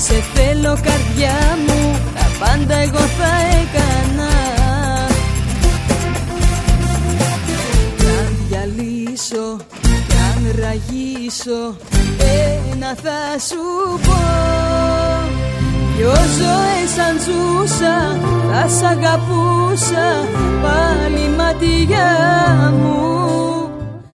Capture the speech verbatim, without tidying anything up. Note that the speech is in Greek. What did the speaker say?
Σε θέλω καρδιά μου, τα πάντα εγώ θα έκανα. Κι αν διαλύσω, κι αν ραγίσω, ένα θα σου πω. Δυο ζωές αν ζούσα, θα σ' αγαπούσα πάλι ματιά μου.